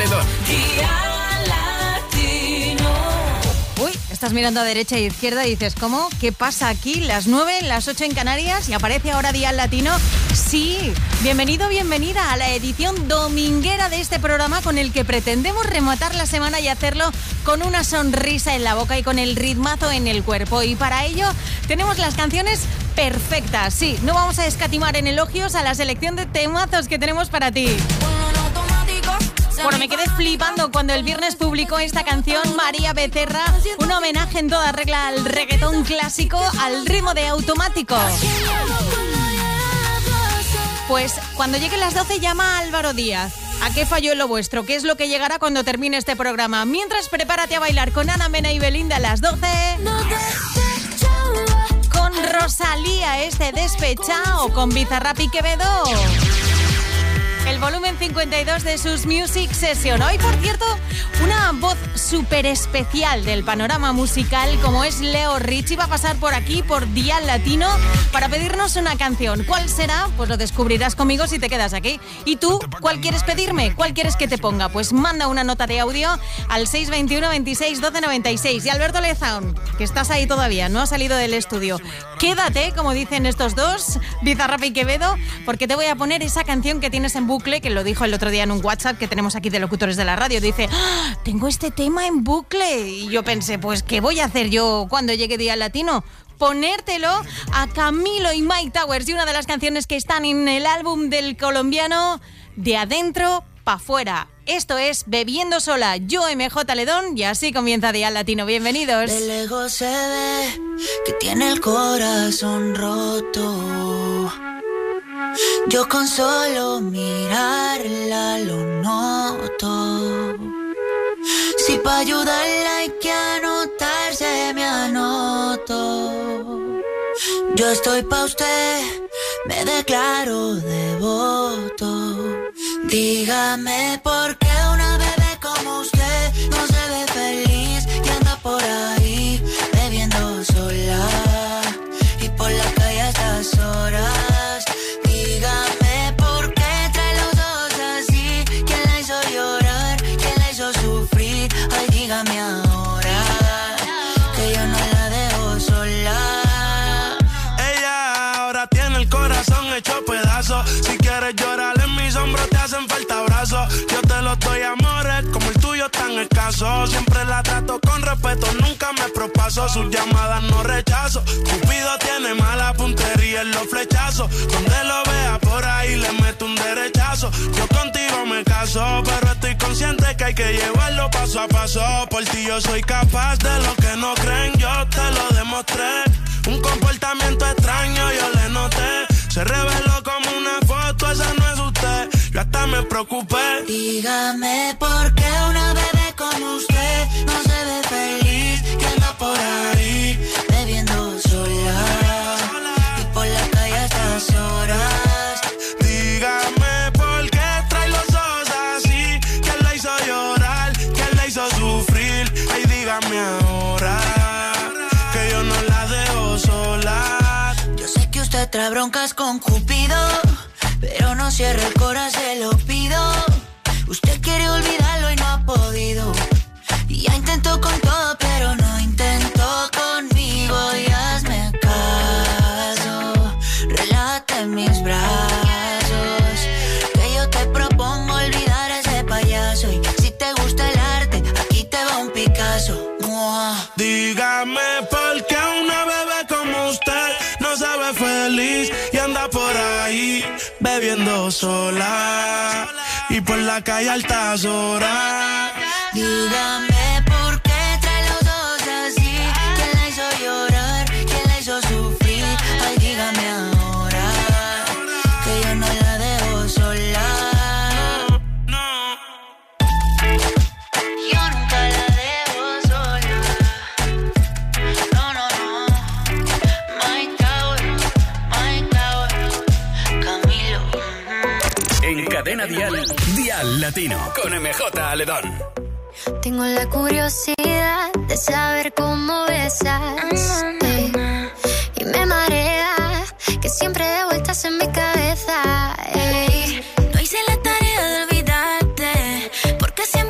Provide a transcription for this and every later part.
Aledón. Uy, estás mirando a derecha e izquierda y dices, ¿cómo? ¿Qué pasa aquí? Las 9, las 8 en Canarias y aparece ahora Dial Latino. Sí, bienvenido, bienvenida a la edición dominguera de este programa con el que pretendemos rematar la semana y hacerlo con una sonrisa en la boca y con el ritmazo en el cuerpo. Y para ello tenemos las canciones perfectas. Sí, no vamos a escatimar en elogios a la selección de temazos que tenemos para ti. Bueno, me quedé flipando cuando el viernes publicó esta canción María Becerra, un homenaje en toda regla al reggaetón clásico al ritmo de Automático. Pues cuando lleguen las 12 llama a Álvaro Díaz. ¿A qué falló en lo vuestro? ¿Qué es lo que llegará cuando termine este programa? Mientras, prepárate a bailar con Ana Mena y Belinda a las 12. Con Rosalía, este Despechao, con Bizarrap y Quevedo. El volumen 52 de sus Music Session. Hoy, por cierto, una voz súper especial del panorama musical como es Leo Richie va a pasar por aquí, por Dial Latino, para pedirnos una canción. ¿Cuál será? Pues lo descubrirás conmigo si te quedas aquí. ¿Y tú? ¿Cuál quieres pedirme? ¿Cuál quieres que te ponga? Pues manda una nota de audio al 621 26 12 96. Y Alberto Lezaun, que estás ahí todavía, no has salido del estudio. Quédate, como dicen estos dos, Bizarrap y Quevedo, porque te voy a poner esa canción que tienes en bucle, que lo dijo el otro día en un WhatsApp que tenemos aquí de locutores de la radio. Dice, tengo este tema en bucle. Y yo pensé, pues, ¿qué voy a hacer yo cuando llegue Día Latino? Ponértelo a Camilo y Mike Towers, y una de las canciones que están en el álbum del colombiano De Adentro Pa' Fuera. Esto es Bebiendo Sola, yo MJ Ledón, y así comienza Día Latino. Bienvenidos. De lejos se ve que tiene el corazón roto. Yo con solo mirarla lo noto. Si pa' ayudarla hay que anotarse, me anoto. Yo estoy pa' usted, me declaro devoto. Dígame por qué una bebé como usted no se ve feliz y anda por ahí bebiendo sola y por la calle a estas horas. Dígame por qué trae los ojos así. ¿Quién la hizo llorar? ¿Quién la hizo sufrir? Ay, dígame ahora que yo no la dejo sola. Ella ahora tiene el corazón hecho pedazos. Si quieres llorar en mis hombros te hacen falta brazos. Yo te los doy, amores, como el tuyo tan escaso. Siempre la trato con respeto, nunca me propaso. Sus llamadas no rechazo. Cupido tiene mala puntería en los flechazos. Donde lo vea por ahí le meto un derechazo. Yo contigo me caso, pero estoy consciente que hay que llevarlo paso a paso. Por ti yo soy capaz de lo que no creen, yo te lo demostré. Un comportamiento extraño yo le noté. Se reveló como una foto, esa no es usted. Yo hasta me preocupé. Dígame por qué una bebé como usted no se ve feliz y anda por ahí bebiendo sola y por la calle a estas horas. Dígame por qué trae los ojos así. ¿Quién la hizo llorar? ¿Quién la hizo sufrir? Ay, dígame ahora que yo no la dejo sola. Yo sé que usted trae broncas con Cupido, pero no cierre el corazón, se lo pido. Usted quiere olvidarlo y no ha podido. Y ya intentó con todo, pero no intentó conmigo. Y hazme caso, relájate en mis brazos, que yo te propongo olvidar a ese payaso. Y si te gusta el arte, aquí te va un Picasso. Dígame por qué una bebé como usted no se ve feliz y anda por ahí bebiendo sola y por la calle a altas horas. Dígame por qué trae los ojos así. ¿Quién la hizo llorar? ¿Quién la hizo sufrir? Ay, dígame ahora que yo no la dejo sola. No. Yo nunca la dejo sola. No, no, no. Mike Towers, Camilo. En Cadena Dial, Dial Latino, con MJ Aledón. Tengo la curiosidad de saber cómo besas, y me marea que siempre de vueltas en mi cabeza. No hice la tarea de olvidarte, porque siempre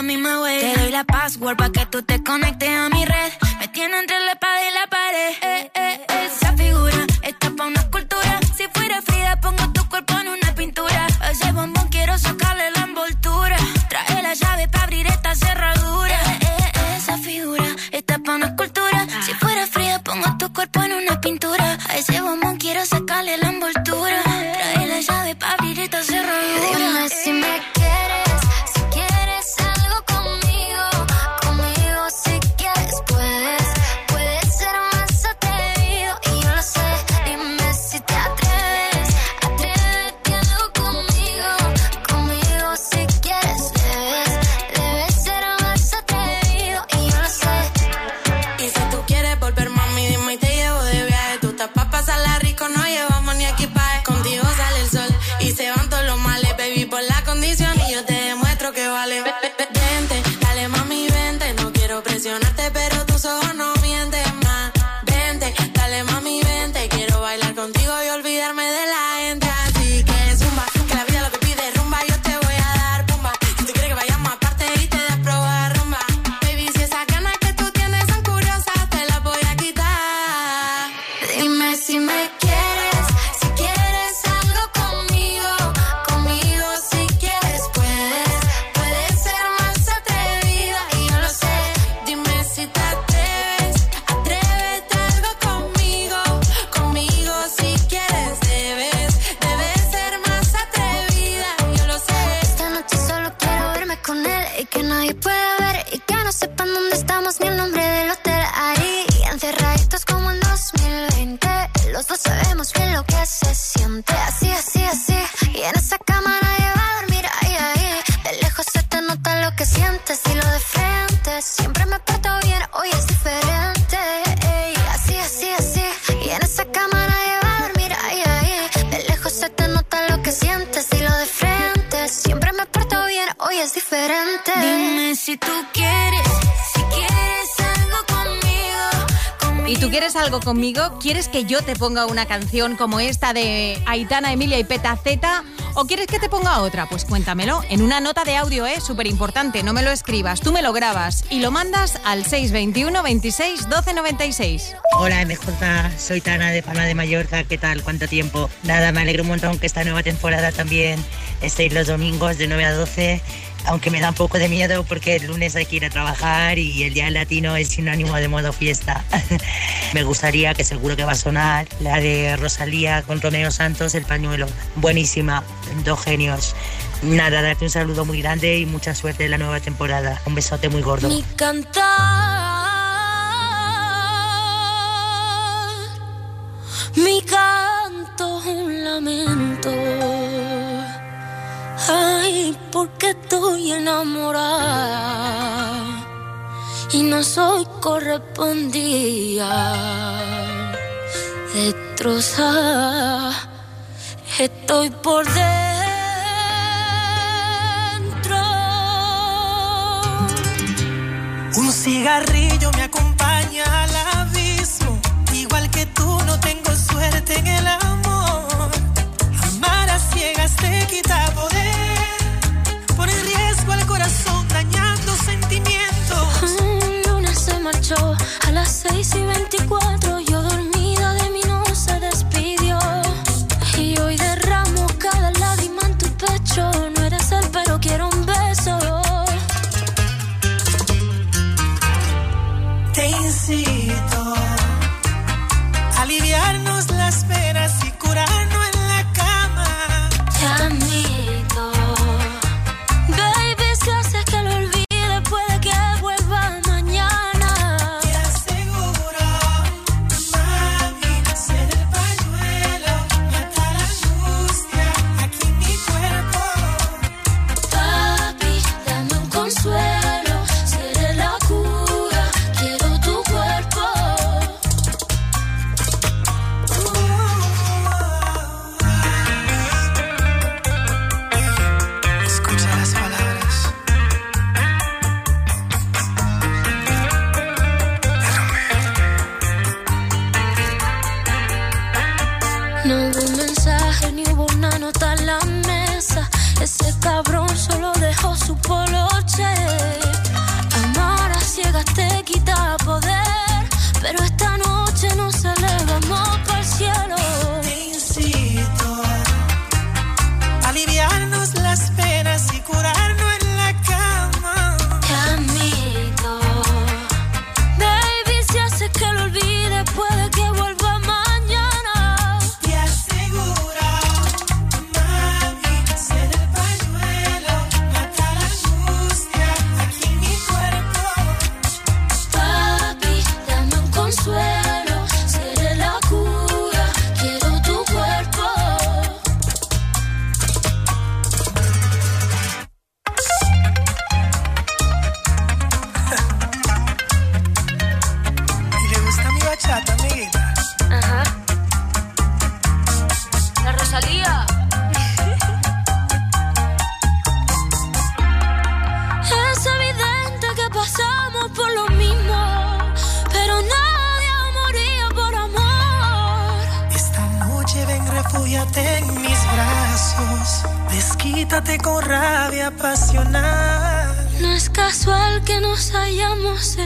misma way. Te doy la password pa' que tú te conectes a mi red. Me tiene entre la espada y la pared. Esa figura está pa' una escultura. Si fuera Frida pongo tu cuerpo en una pintura. A ese bombón quiero sacarle la envoltura. Trae la llave pa' abrir esta cerradura. Esa figura está pa' una escultura. Si fuera Frida pongo tu cuerpo en una pintura. A ese bombón quiero sacarle la envoltura. Trae la llave pa' abrir esta cerradura. Dime si me quieres, si quieres algo conmigo. Conmigo si quieres puedes ser más atrevido. Y yo lo sé, dime si te atreves. Atrévete algo conmigo. Conmigo si quieres debes ser más atrevido. Y yo lo sé. Y si tú quieres volver, mami, dime y te llevo de viaje. Tú estás pa' pasarla rico, no llevamos ni equipaje. Contigo sale el sol y se van todos los males, baby, por la condición. Y yo te demuestro que vale. Vente, dale mami, vente. No quiero presionarte, pero tus ojos no mienten más. Vente, dale mami, vente. Quiero bailar contigo y olvidarme de la gente. Así que zumba, que la vida lo que pide rumba. Yo te voy a dar pumba. Si tú quieres que vayamos aparte y te das probar rumba. Baby, si esas ganas que tú tienes son curiosas, te las voy a quitar. Dime si me quieres, si quieres algo conmigo. Conmigo si quieres puedes ser más atrevida. Y yo lo sé. Dime si te atreves, atrévete algo conmigo. Conmigo si quieres debes ser más atrevida. Yo lo sé. Esta noche solo quiero verme con él y que nadie pueda ver y que no sepan dónde estamos ni el nombre del hotel. Ahí encerraditos como en 2020. Los dos sabemos bien lo que se siente. Así, así, así. Y en esa cama nadie va a dormir. Ahí, ahí. De lejos se te nota lo que sientes y lo de frente. Siempre me porto bien, hoy es diferente. Ey, así, así, así. Y en esa cama nadie va a dormir. Ahí, ahí. De lejos se te nota lo que sientes y lo de frente. Siempre me porto bien, hoy es diferente. Dime si tú quieres, si quieres algo conmigo. ¿Y tú quieres algo conmigo? ¿Quieres que yo te ponga una canción como esta de Aitana, Emilia y Petaceta? ¿O quieres que te ponga otra? Pues cuéntamelo en una nota de audio, súper importante. No me lo escribas, tú me lo grabas y lo mandas al 621 26 12 96. Hola MJ, soy Tana de Palma de Mallorca, ¿qué tal? ¿Cuánto tiempo? Nada, me alegro un montón que esta nueva temporada también estéis los domingos de 9 a 12, aunque me da un poco de miedo porque el lunes hay que ir a trabajar y el Día Latino es sinónimo de modo fiesta. Me gustaría, que seguro que va a sonar, la de Rosalía con Romeo Santos, El Pañuelo. Buenísima, dos genios. Nada, darte un saludo muy grande y mucha suerte en la nueva temporada. Un besote muy gordo. Mi cantar, mi canto es un lamento. Ay, porque estoy enamorada y no soy correspondida. Destrozada estoy por dentro. Un cigarrillo me acompaña al abismo. Igual que tú no tengo suerte en el amor. Amar a ciegas te quita poder. Pone en riesgo al corazón dañando sentimientos. El lunes se marchó a las 6:24. Yo dormida de mí no se despidió. Y hoy derramo cada lágrima en tu pecho. No eres él pero quiero un beso. Te incito a aliviarnos las penas y curarnos en la cama. Te admito, baby, si haces que lo olvide puede que vuelva mañana. Te aseguro, mami, ser el pañuelo, mata la angustia aquí en mi cuerpo. Papi, dame un consuelo, seré la cura, quiero tu cuerpo. Escucha las palabras de Romeo. No hubo un mensaje ni hubo una nota en la mesa. Ese cabrón solo dejó su poloche. pero esta noche nos elevamos para el cielo. Te incito a aliviarnos las penas y curarnos en la cama. Te admito, baby, si haces que lo olvide, puede que vuelva mañana. Te aseguro, mami, ser el pañuelo, mata la angustia aquí en mi cuerpo. Papi, dame un consuelo, seré la cura, quiero tu cuerpo. ¿Y le gusta mi bachata, amiguita? Ajá. La Rosalía. Es evidente que pasamos por lo mismo, pero nadie moría por amor. Esta noche ven, refúgiate en mis brazos, desquítate con rabia pasional. No es casual que nos hayamos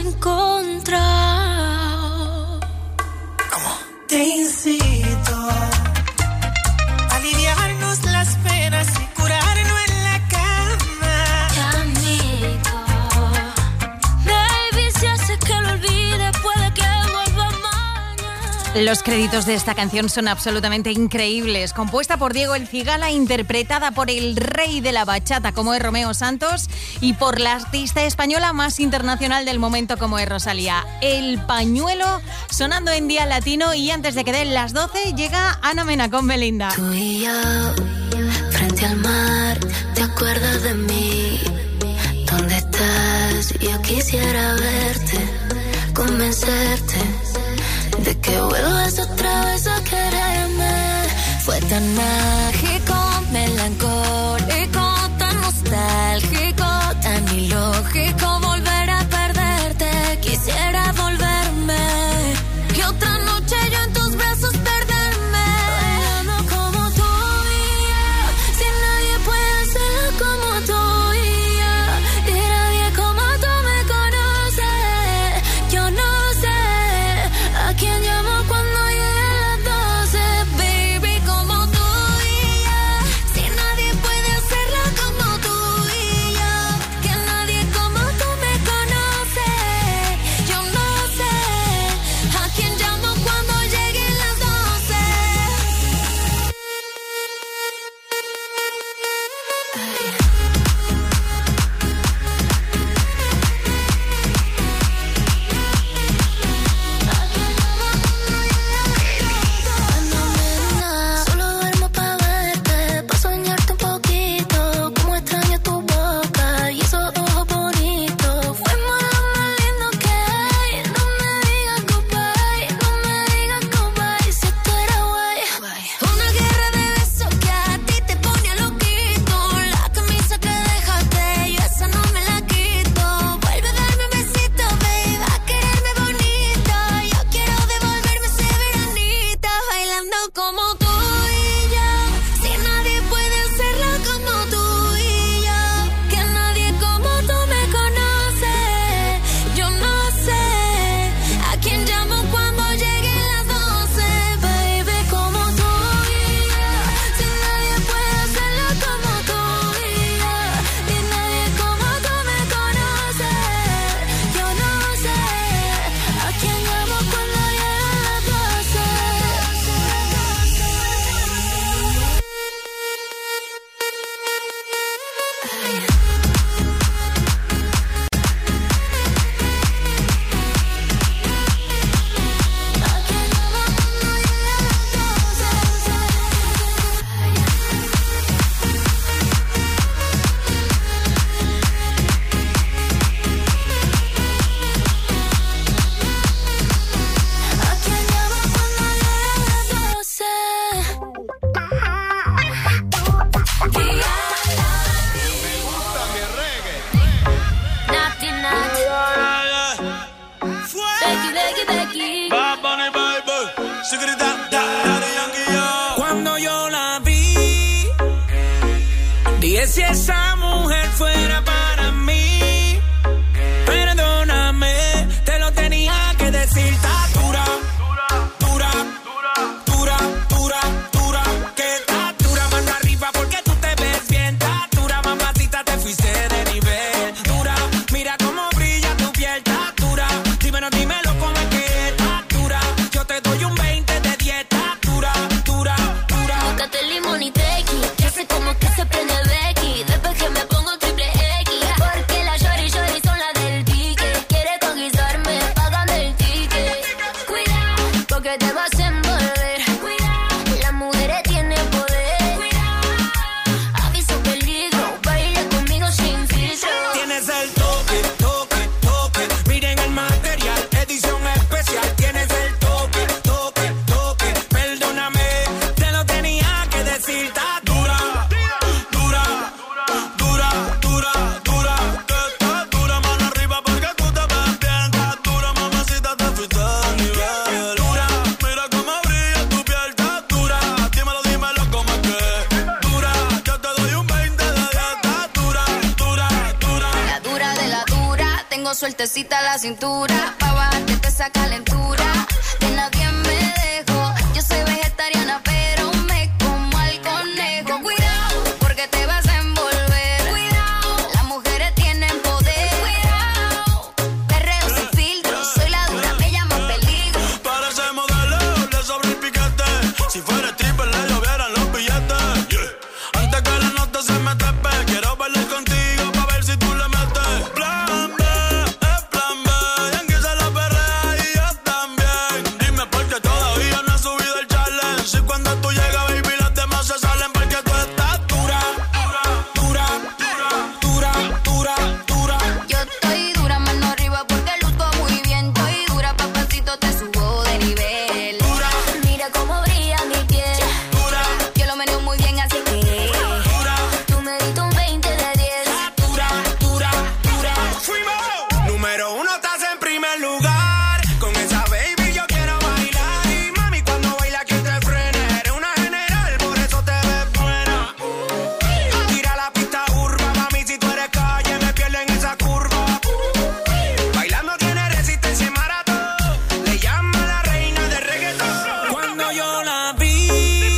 encontrado. Te incito a aliviarnos las penas y curarnos en la cama. Te admito, baby, si haces que lo olvide, puede que vuelva mañana. Los créditos de esta canción son absolutamente increíbles. Compuesta por Diego El Cigala, interpretada por el rey de la bachata como es Romeo Santos y por la artista española más internacional del momento como es Rosalía. El pañuelo sonando en Día Latino, y antes de que den las 12 llega Ana Mena con Belinda. Tú y yo, frente al mar, ¿te acuerdas de mí? ¿Dónde estás? Yo quisiera verte, convencerte de que vuelvas otra vez a quererme. Fue tan mágico, melancólico, tan nostálgico, tan ilógico volver a perderte. Quisiera volverme y otra noche yo en tus brazos perderme. Bailando como tú y yo, si nadie puede hacerlo como tú y yo, y nadie como tú me conoce. Yo no sé a quién llamo cuando lleguen las 12, baby, como tú y yo. tengo sueltecita la cintura, pa' bajarte esa calentura, de nadie me dejo. Yo soy vegetariana, pero me como al conejo. Cuidado, porque te vas a envolver. Cuidado, las mujeres tienen poder. Cuidado, perreo sin filtro, soy la dura, me llaman peligro. Para ese modelo, le sobra el piquete. Si fuera stripper, le llovieran los billetes. Yeah. Antes que la nota se me trepe, quiero bailar contigo pa' ver si tú le metes. Plan B, es plan B. Yankee se la perrea y yo también. Dime por qué todavía no has subido el challenge. Si cuando tú llegas, baby, las demás se salen porque tú estás dura, dura, dura, dura, dura, dura. Yo estoy dura, mano arriba porque luzco muy bien. Estoy dura, papacito, te subo de nivel. Dura, Mira cómo brilla mi piel. dura, Yo lo meneo muy bien, así que dura, tú me diste un 20 de 10. dura, dura, dura. Fuimos. Número 1 estás en primer lugar. Con esa baby yo quiero bailar. Y mami, cuando baila que te frene. Eres una general, por eso te ves buena. Tira la pista urba, mami, si tú eres calle, me pierdo en esa curva. Bailando tiene resistencia y maratón. Le llama la reina del reggaetón. Cuando yo la vi,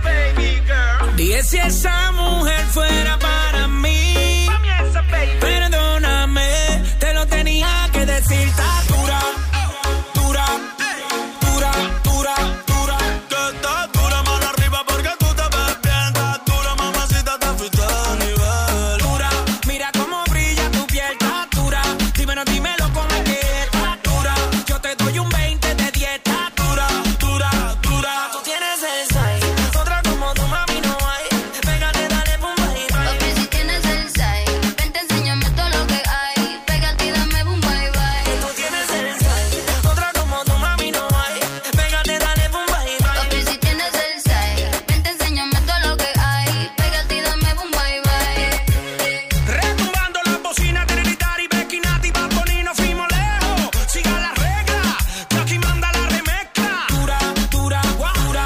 dije si esa mujer fuera para mí. Perdóname, te lo tenía que decir. Está dura, dura, dura, dura, dura. Que estás dura, mano arriba porque tú te ves bien. Estás dura, mamacita, te fuiste de nivel. Dura, mira cómo brilla tu piel. Está dura, dímelo cómo es que está dura. Yo te doy un 20 de 10. Está dura, Dura, dura. tú tienes el size. Otra como tu mami no hay. Pégate, dale, pum, bye, bye. Papi, si tienes el size, vente, enséñame todo lo que hay. Pégate y dame un bye bye. Tú tienes el size. Otra como tu mami no hay. Pégate, dale, pum, bye, bye. Papi, si tienes el size, vente, enséñame todo lo que hay. Pégate y dame un bye bye. Retumbando las bocinas, Trinidad y Becky, Nati, Bad Bunny, nos fuimos lejos. Siga la regla, que aquí manda la remezcla. Dura, dura, dura.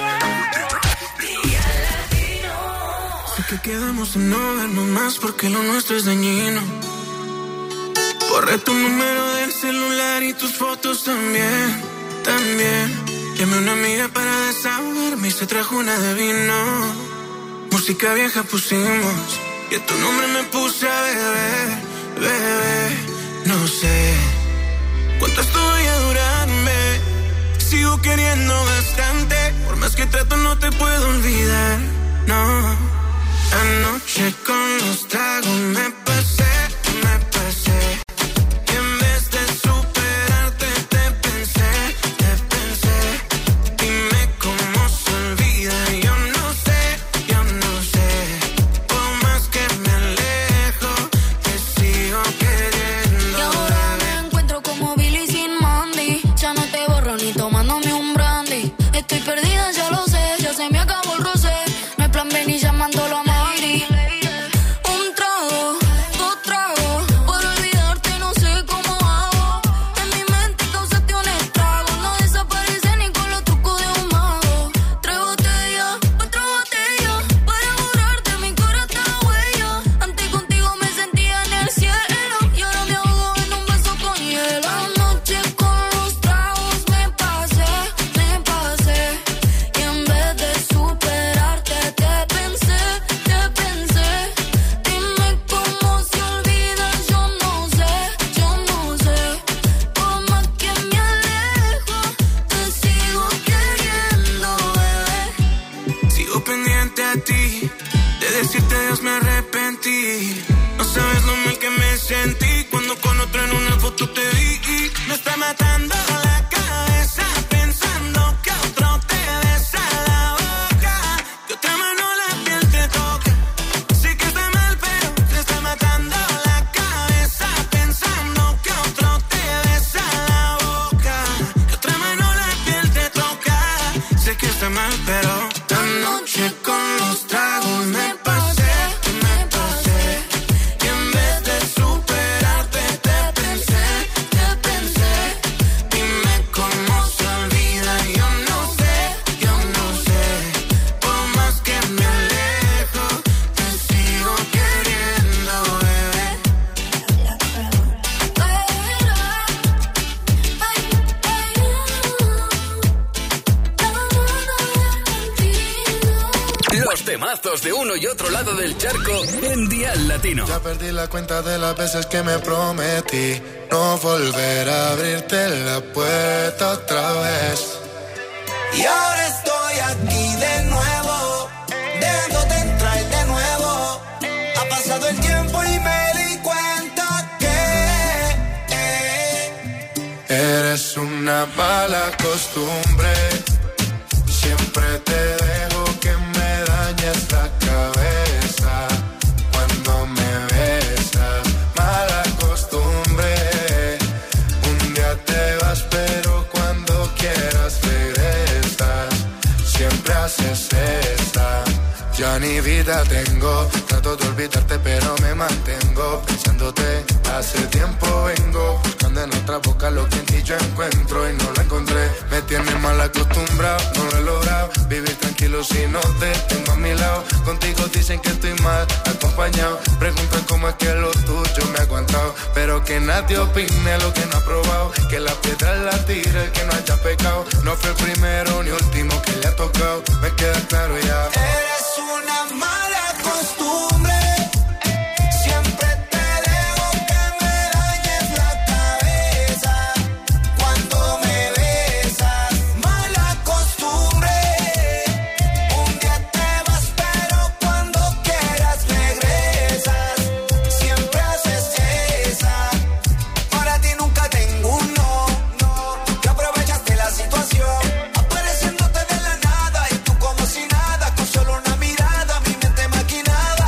Sé que quedamos en no vernos más porque lo nuestro es dañino. Borré tu número del celular y tus fotos también, también. Llamé a una amiga para desahogarme y se trajo una de vino. Música vieja pusimos y a tu nombre me puse a beber, bebé. No sé cuánto estoy a durarme. Sigo queriendo bastante. Por más que trato no te puedo olvidar, no. Anoche con los tragos me pasé. Y en vez de superarte te pensé. Dime cómo se olvida. Yo no sé. Por más que me alejo, te sigo queriendo. Y ahora me encuentro como Billy sin Mandy. Ya no te borro ni tomándome un brandy. Estoy perdida, ya lo sé. Ya se me acabó el roce. No hay plan B ni llamándolo a Mayri. Un trago, dos tragos. Por olvidarte no sé cómo hago. En mi mente causaste un estrago. No desaparece ni con los trucos de un mago. 3 botellas, 4 botellas. Para borrarte mi corazón está huella. Antes contigo me sentía en el cielo. Y ahora me ahogo en un beso con hielo. Anoche con los tragos me pasé. Y en vez de superarte te pensé. Dime cómo se olvida, yo no sé. Por más que me alejo, te sigo queriendo, bebé. Sigo pendiente a ti. De decirte adiós me arrepentí. No sabes lo mal que me sentí cuando con otro en una foto te vi. Me está matando la cabeza pensando que otro te besa la boca, que otra mano la piel te toca. Sé que está mal pero te está matando la cabeza pensando que otro te besa la boca, que otra mano la piel te toca. Sé que está mal pero anoche con los tragos me pasé. Y en vez de superar temazos de uno y otro lado del charco en Dial Latino. Ya perdí la cuenta de las veces que me prometí no volver a abrirte la puerta otra vez. Y ahora estoy aquí de nuevo, dejándote entrar de nuevo. Ha pasado el tiempo y me di cuenta que eres una mala costumbre. Siempre te dejo que me dañes la cabeza cuando me besas. Mala costumbre. Un día te vas pero cuando quieras regresas. Siempre haces esta. Ya ni vida tengo. Trato de olvidarte pero me mantengo pensándote. Hace tiempo vengo buscando en otra boca lo que en ti yo encuentro y no lo encontré. Me tienes mal acostumbrado, no lo he logrado vivir tranquilo si no te tengo a mi lado. Contigo dicen que estoy mal acompañado. Preguntan cómo es que lo tuyo me ha aguantado, pero que nadie opine lo que no ha probado. Que la piedra la tire el que no haya pecado. No fue el primero ni último que le ha tocado. Me queda claro ya. eres una mala costumbre. Siempre te dejo que me dañes la cabeza cuando me besas. Mala costumbre. Un día te vas pero cuando quieras regresas. Siempre haces esa. Para ti nunca tengo un no. Que aprovechaste la situación, apareciéndote de la nada y tú como si nada, con solo una mirada mi mente maquinaba.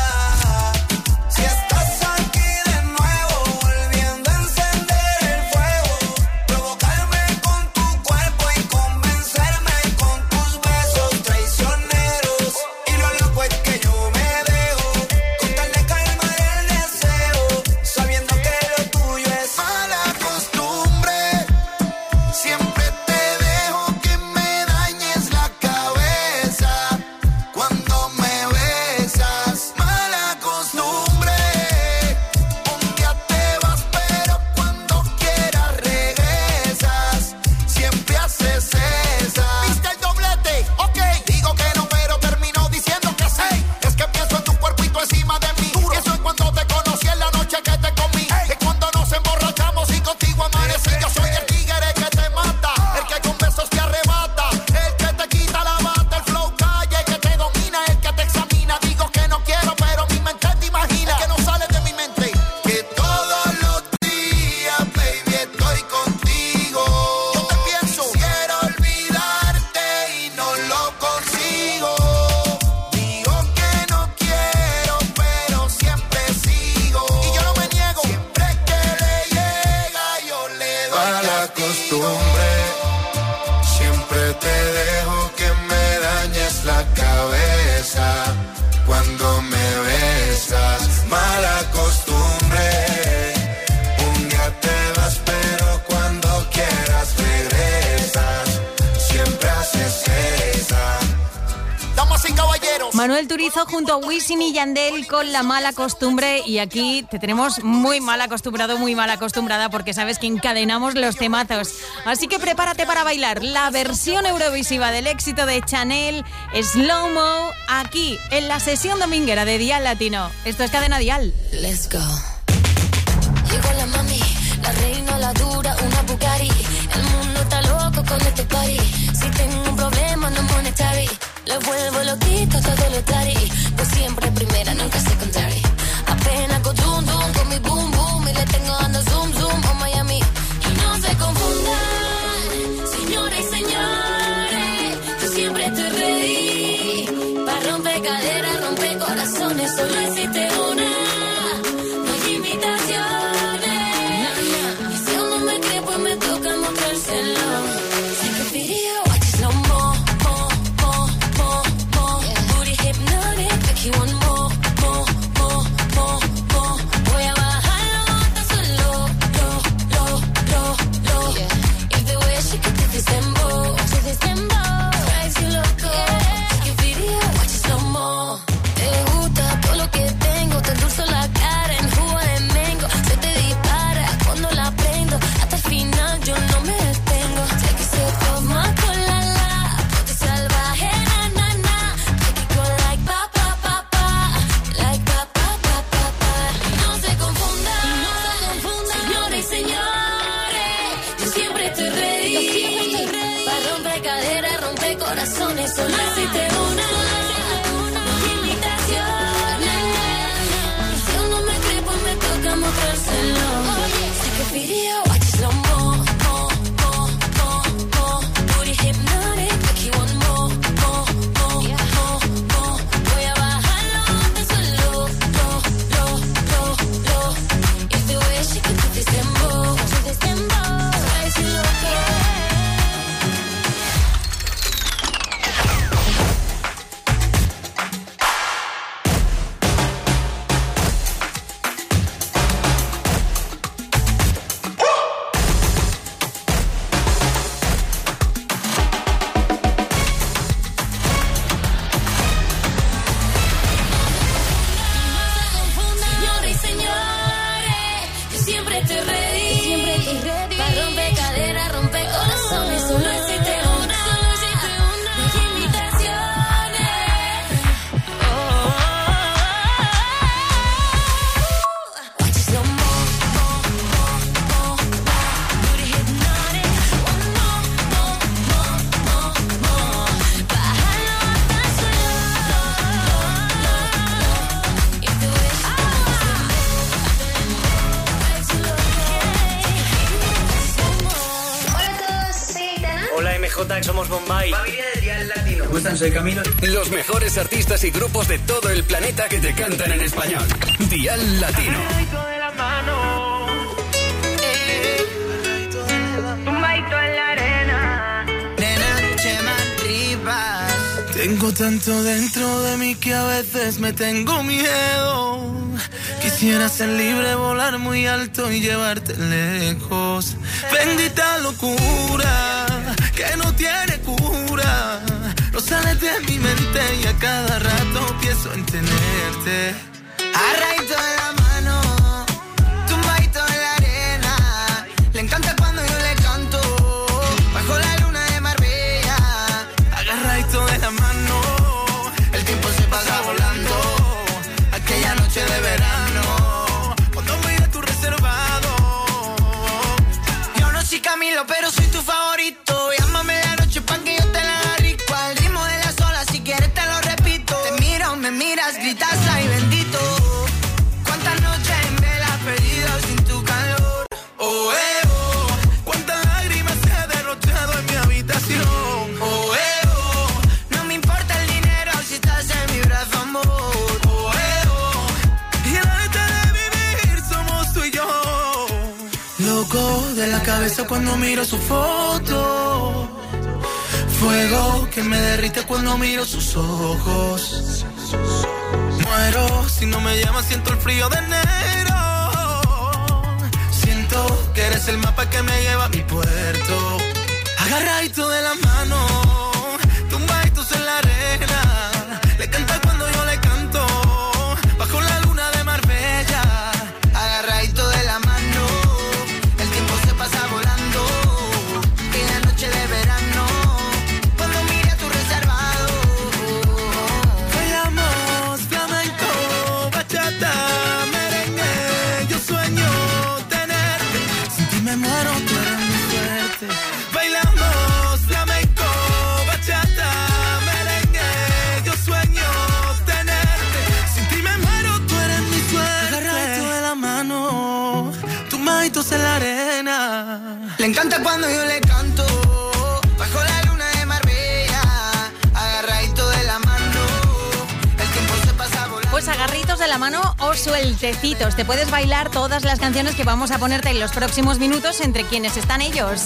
Si estás aquí de nuevo, volviendo a encender el fuego, provocarme con tu cuerpo y convencerme con tus besos traicioneros. Y lo loco es que yo me dejo con tal de calmar el deseo, sabiendo que lo tuyo es mala costumbre. Siempre te dejo que me dañes la cabeza cuando me besas. Mala costumbre. Un día te vas pero cuando quieras regresas. Siempre haces esa. ¿Viste el doblete? Ok. Digo que no pero termino diciendo que sí. Es que pienso en tu cuerpo y tú encima de mí. Eso es cuando te conocí en la noche que te comí. Es cuando nos emborrachamos y contigo amanecí. Yo soy el tigre que te mata, el que con besos te arrebata, el que te quita la bata, el flow calle que te domina, el que te examina. Digo que no quiero pero mi mente te imagina. Que no sale de mi mente que todos los días, baby, estoy contigo. Yo te pienso, quiero olvidarte y no lo consigo. Digo que no quiero pero siempre sigo. Y yo no me niego, siempre que le llega yo le doy Mala castigo. costumbre. Siempre te dejo que me dañes la cabeza cuando me besas. Mala costumbre. Un día te vas pero cuando quieras regresas. Siempre haces esa. Damas y caballeros. Manuel Turizo junto a Wisin y Yandel con La Mala Costumbre, y aquí te tenemos muy mal acostumbrado, muy mal acostumbrada, porque sabes que encadenamos los temazos. Así que prepárate para bailar la versión eurovisiva del éxito de Chanel, Slow Mo, aquí en la sesión dominguera de Dial Latino. Esto es Cadena Dial. Let's go. Llegó la mami, la reina, la dura, una Bugatti. El mundo está loco con este party. Si tengo un problema no monetary, le vuelvo loquito todo lo tari. Pues siempre primera, nunca secondary. Apenas con zoom zoom con mi boom boom y le tengo dando zoom zoom a Miami. Y no se confundan, señoras y señores, yo siempre estoy ready para romper caderas, romper corazones. Solo existe una, no hay invitaciones. Y si aún no me cree pues me toca mostrárselo. Take a video, watch it slow mo, mo, mo, mo, mo. Booty hypnotic, make you want more, more, more, more, more. Voy a bajarlo hasta solo, lo. If the way she could do this dembow, drives you loco. Take a video, watch it slow mo. Te gusta todo lo que tengo solo existe una. Limitaciones. Si uno me cree, pues me toca mostrárselo. Sé que pidió, watch it slow mo. Booty hypnotic, make you want more. Voy a bajarlo hasta el suelo. If the way she could do this dembow. Sexy loco. Señoras y señores, yo siempre estoy ready. Para romper caderas, romper corazones. Solo existe una. De limitaciones. Watch it slow mo. Booty hypnotic. One more. Bájalo hasta el suelo. If the way she Hola a todos, soy Aitana. Hola MJ, somos Bombay. Familia de Dial Latino. ¿Cómo están? Soy Camilo. Los mejores artistas y grupos de todo el planeta que te cantan en español. Dial Latino. Tumbadito en la arena. Tengo tanto dentro de mí que a veces me tengo miedo. Quisiera ser libre, volar muy alto y llevarte lejos. Bendita locura que no tiene cura. No sales de mi mente y a cada rato pienso en tenerte. Agarradito de la mano, tumbadito en la arena. Le encanta cuando yo le canto, bajo la luna de Marbella. Agarradito de la mano, El tiempo se pasa volando, aquella noche de verano, cuando miré tu reservado. yo no soy Camilo, pero soy tu favorito. Llámame de noche pa' que yo te la haga rico. Al ritmo de las olas, si quieres te lo repito. Te miro, me miras, gritas, ay bendito. Cuántas noches en vela perdido sin tu calor. Oh, cuántas lágrimas he derrochado en mi habitación. Oh, no me importa el dinero si estás en mi brazo, amor. Oh, y el arte de vivir somos tú y yo. Loco de la cabeza cuando miro su foto. Fuego que me derrite cuando miro sus ojos. Muero si no me llamas, siento el frío de enero. Siento que eres el mapa que me lleva a mi puerto. Agarradito de la mano, tumbaditos en la arena. Le canta cuando yo le canto, bajo la luna de Marbella. Agarradito de la mano, el tiempo se pasa volando. Y la noche de verano, cuando mire a tu reservado. Bailamos flamenco, bachata, merengue. Yo sueño tenerte, sin ti me muero, tú eres mi suerte. Bailamos flamenco, bachata, merengue. Yo sueño tenerte, sin ti me muero, tú eres mi suerte. Agarradito de la mano, tumbaditos en la arena. Le encanta cuando yo le canto, bajo la luna de Marbella. Agarradito de la mano, el tiempo se pasa volando. Pues agarritos de la mano o sueltecitos. Te puedes bailar todas las canciones que vamos a ponerte en los próximos minutos, entre quienes están ellos.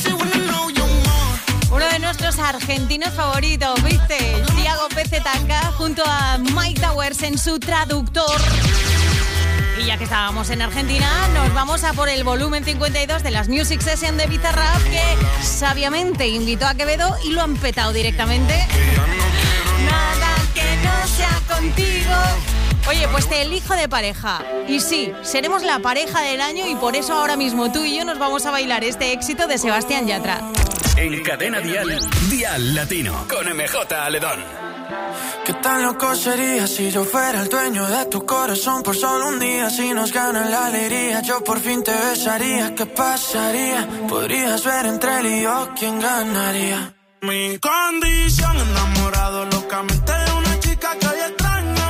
Uno de nuestros argentinos favoritos, ¿viste? Tiago PZK junto a Mike Towers en su traductor. Y ya que estábamos en Argentina, nos vamos a por el volumen 52 de las Music Session de Bizarrap, que sabiamente invitó a Quevedo y lo han petado directamente. Nada que no sea contigo. Oye, pues te elijo de pareja. Y sí, seremos la pareja del año y por eso ahora mismo tú y yo nos vamos a bailar este éxito de Sebastián Yatra. En Cadena Dial, Dial Latino, con MJ Aledón. ¿Qué tan loco sería si yo fuera el dueño de tu corazón por solo un día? Si nos gana la alegría, yo por fin te besaría. ¿Qué pasaría? Podrías ver entre él y yo quién ganaría. Mi condición, enamorado locamente de una chica que hoy extraño.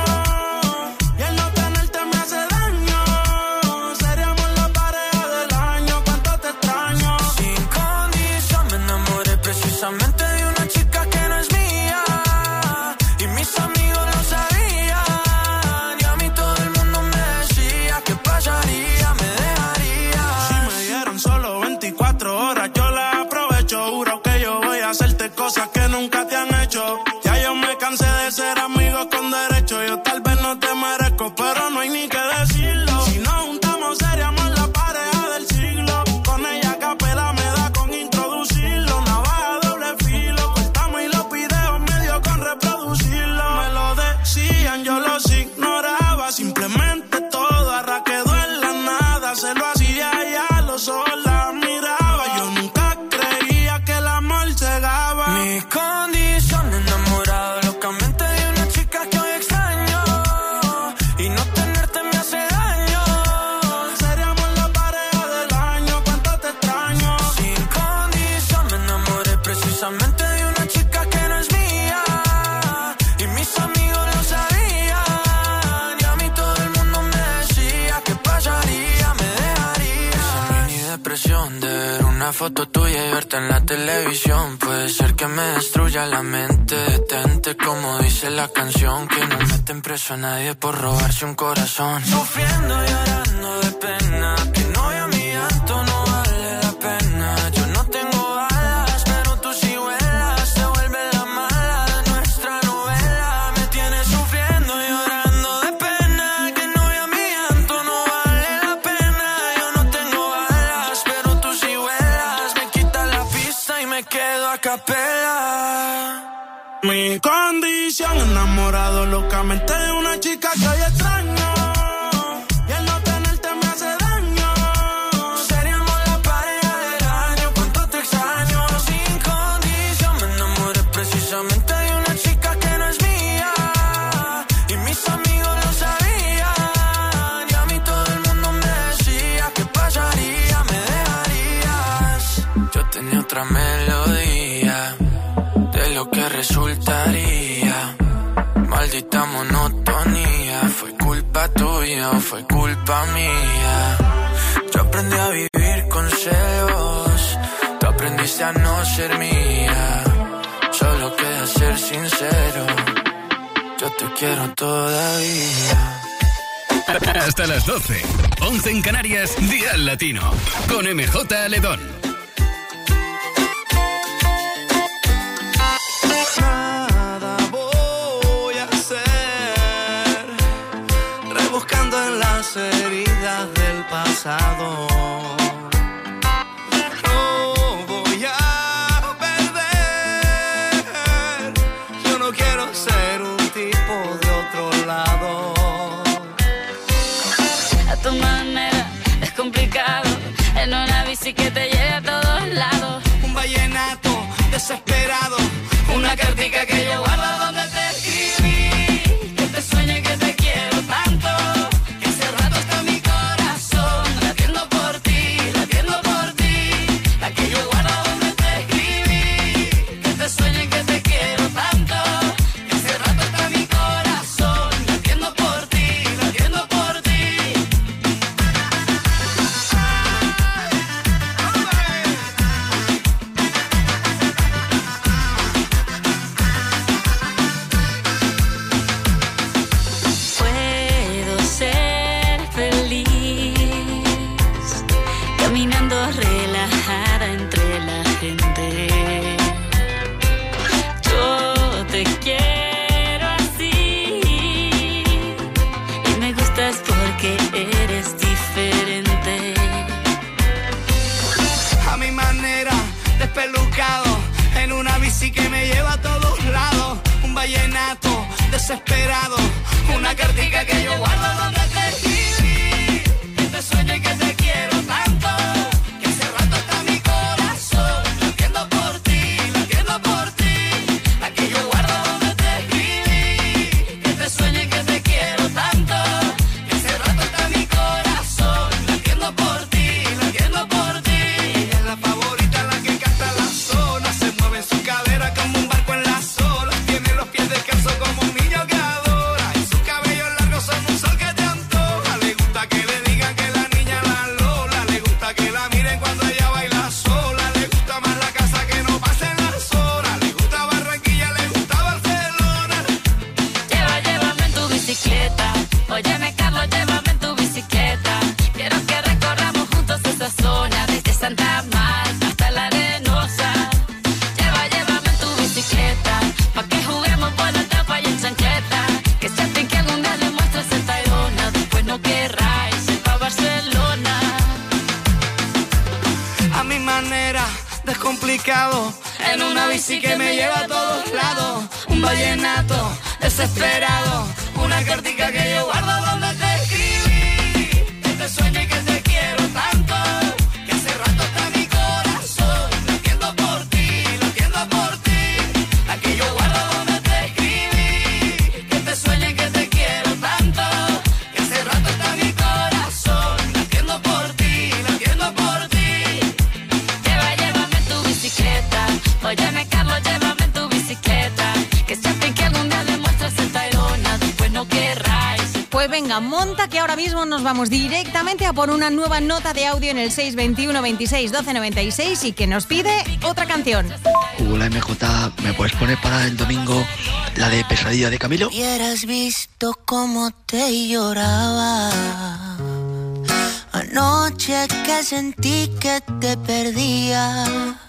Y el no tenerte me hace daño. Seríamos la pareja del año, cuánto te extraño. Sin condición me enamoré precisamente de una chica que no es mía. Y mis amigos lo sabían. Y a mí todo el mundo me decía que pasaría, me dejaría. Si me dieron solo 24 horas, yo las aprovecho. Juro que yo voy a hacerte cosas que nunca te han hecho. Ya yo me cansé de ser amigos con derecho. Yo tal vez no te merezco, pero no hay ni que decirlo. Si nos juntamos seríamos la pareja del siglo. Con ella a capela me da con introducirlo. Navaja doble filo, cortamos y los videos medio con reproducirlo. Me lo decían, yo los ignoraba. Simplemente todo arra quedó en la nada. Se lo hacía y a los ojos la miraba. Yo nunca creía que el amor llegaba. Mi condición, enamorado locamente de una chica que hoy extraño. Y no tenerte me hace daño. Seríamos la pareja del año, cuánto te extraño. Sin condición me enamoré precisamente de una chica que no es mía. Y mis amigos lo sabían. Y a mí todo el mundo me decía que pasaría, me dejaría. Esa mini depresión de ver una foto tuya y verte en la televisión. Puede ser que me destruya la mente. Detente como dice la canción. Que no meten preso a nadie por robarse un corazón. Sufriendo y llorando de pena. Que novia mi llanto no vale la pena. Yo no tengo alas, pero tú sí vuelas. Se vuelve la mala de nuestra novela. Me tienes sufriendo y llorando de pena. Que novia mi llanto no vale la pena. Yo no tengo alas, pero tú sí vuelas. Me quita la pista y me quedo a capela. Mi condición, enamorado locamente de una chica que hoy extraño. Y el no tenerte me hace daño. Seríamos la pareja del año, cuánto te extraño. Sin condición me enamoré precisamente de una chica que no es mía. Y mis amigos lo sabían. Y a mí todo el mundo me decía que pasaría, me dejarías. Yo tenía otra melodía de lo que resultaría. Maldita monotonía. ¿Fue culpa tuya o fue culpa mía? Yo aprendí a vivir con celos. Tú aprendiste a no ser mía. Solo queda ser sincero. Yo te quiero todavía. Hasta las 12. 11 en Canarias, Día Latino. Con MJ Ledón. Nada voy a hacer, rebuscando en las heridas del pasado. No voy a perder, yo no quiero ser un tipo de otro lado. A tu manera es complicado, en una bici que te lleve a todos lados. Un vallenato desesperado, una cartica que yo guardo donde te escribí. Que te sueñe que te quiero tanto, Que hace rato está mi corazón latiendo por ti, latiendo por ti. la que yo guardo donde te escribí. Que te sueñe que te quiero tanto, que hace rato está mi corazón latiendo por ti, latiendo por ti. Puedo ser feliz caminando relajada entre la gente. Yo te quiero así y me gustas porque eres diferente. A mi manera, despelucado, en una bici que me lleva a todos lados. Un vallenato desesperado, una cartica que yo guardo donde te escribí. Que te sueñe que te quiero tanto, que hace rato está mi corazón latiendo por ti, latiendo por ti. La que yo guardo donde te escribí. Que te sueñe que te quiero tanto, que hace rato está mi corazón latiendo por ti, latiendo por ti. Ella es la favorita, la que canta la zona, se mueve en su cadera manera, descomplicado, en una bici que me lleva a todos lados. Un vallenato desesperado, una cartica que yo guardo donde te escribí. Que te sueño y que te quiero tanto, que hace rato está mi corazón latiendo por ti, latiendo por ti. La que yo guardo donde te escribí. Que te sueño y que te quiero tanto, que hace rato está mi corazón latiendo por ti, latiendo por ti. Llévame en tu bicicleta, oye me carro, llévame en tu bicicleta, que siempre que algún día demuestras ser tairona, después no querráis. Pues venga, monta que ahora mismo nos vamos directamente a por una nueva nota de audio en el 621 26 12 96 y que nos pide otra canción. Hola MJ, ¿me puedes poner para el domingo la de Pesadilla de Camilo? Hubieras visto cómo te lloraba anoche que sentí que te perdía.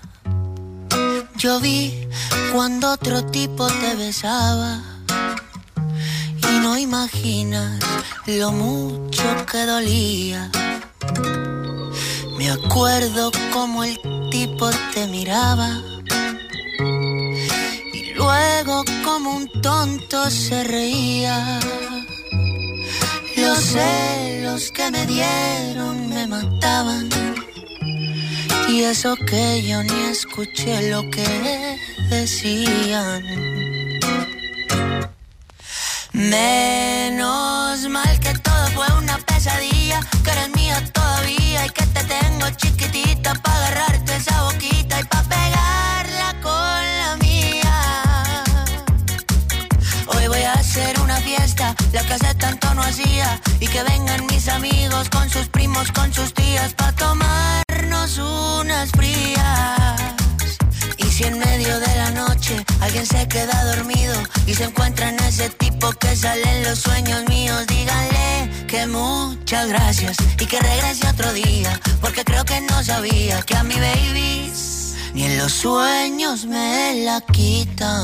Yo vi cuando otro tipo te besaba y no imaginas lo mucho que dolía. Me acuerdo como el tipo te miraba y luego como un tonto se reía. Los celos que me dieron me mataban y eso que yo ni escuché lo que decían. Menos mal que todo fue una pesadilla, que eres mía todavía y que te tengo chiquitita pa' agarrarte esa boquita y pa' pegarla con la mía. Hoy voy a hacer una fiesta, la que hace tanto no hacía, y que vengan mis amigos con sus primos, con sus tías pa' tomarnos unas frías. Y si en medio de la noche alguien se queda dormido y se encuentra en ese tipo que sale en los sueños míos, díganle que muchas gracias y que regrese otro día, porque creo que no sabía que a mi baby ni en los sueños me la quitan.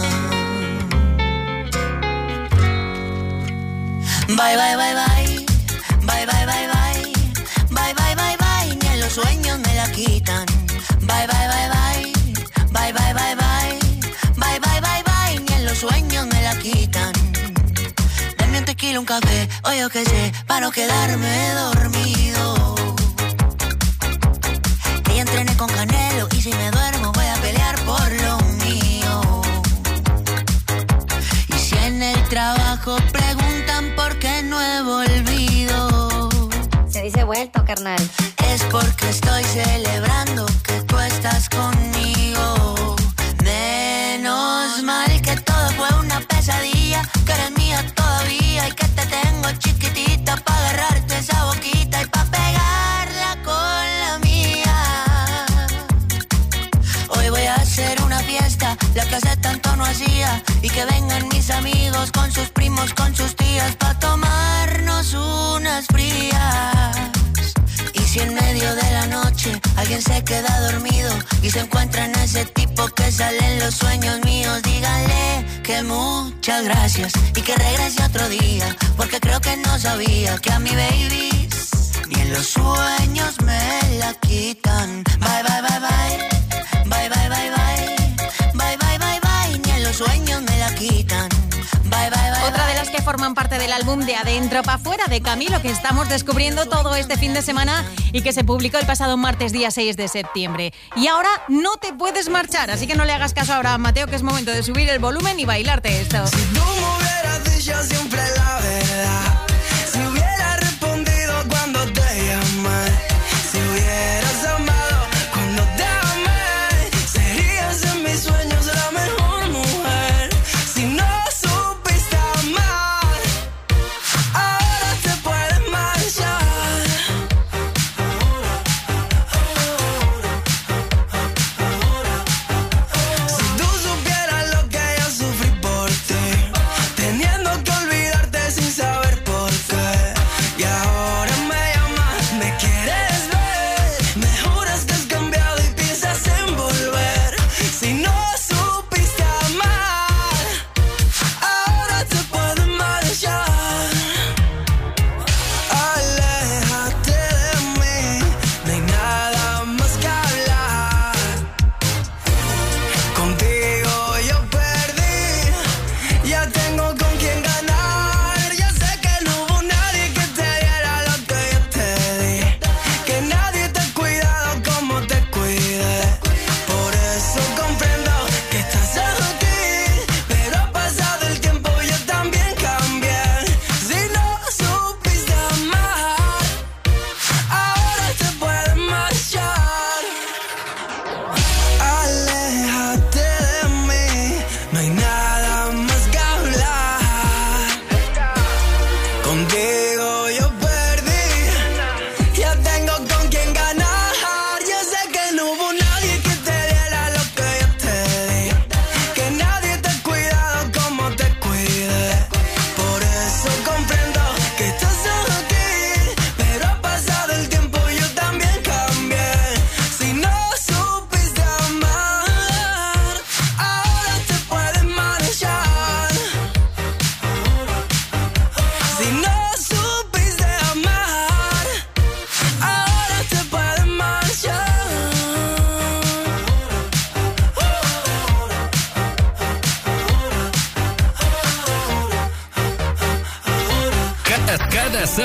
Bye, bye, bye, bye, bye, bye, bye, bye, bye, bye, bye, bye, ni en los sueños me la quitan. Bye, bye, bye, bye, bye, bye, bye, bye, bye, bye, bye, bye, ni en los sueños me la quitan. Dame un tequila, un café, o yo qué sé, para no quedarme dormido. Que ya entrené con Canelo y si me duermo voy a pelear por lo mío. Y si en el trabajo preguntan por qué no he volvido, se dice vuelto, carnal. Es porque estoy celebrando que tú estás conmigo. Menos mal que todo fue una pesadilla, que eres mía todavía y que te tengo chiquitita pa' agarrarte esa boquita y pa' pegarla con la mía. Hoy voy a hacer una fiesta, la que hace tanto no hacía, y que vengan mis amigos con sus primos, con sus tías pa' tomarnos unas frías. Y si en medio de la noche alguien se queda dormido y se encuentra en ese tipo que sale en los sueños míos, díganle que muchas gracias y que regrese otro día, porque creo que no sabía que a mi baby ni en los sueños me la quitan. Bye, bye, bye, bye, bye, bye, bye, bye, bye, bye, bye, bye, ni en los sueños me la quitan. Bye, bye, bye. Otra de las que forman parte del álbum De Adentro Pa' Fuera de Camilo, que estamos descubriendo todo este fin de semana y que se publicó el pasado martes día 6 de septiembre. Y ahora no te puedes marchar, así que no le hagas caso ahora a Mateo, que es momento de subir el volumen y bailarte esto. Si tú me hubieras dicho siempre la verdad, si hubiera respondido cuando te llamé, si hubieras amado cuando te amé, serías en mis sueños la mejor mujer. Si no supiste amar, ahora te puedes marchar. Si tú supieras lo que yo sufrí por ti, teniendo que olvidarte sin saber por qué, y ahora me llamas, me quieres ver, me juras que has cambiado y piensas en volver. Si no supiste amar, ahora te puedes marchar. Aléjate de mí, no hay nada más que hablar.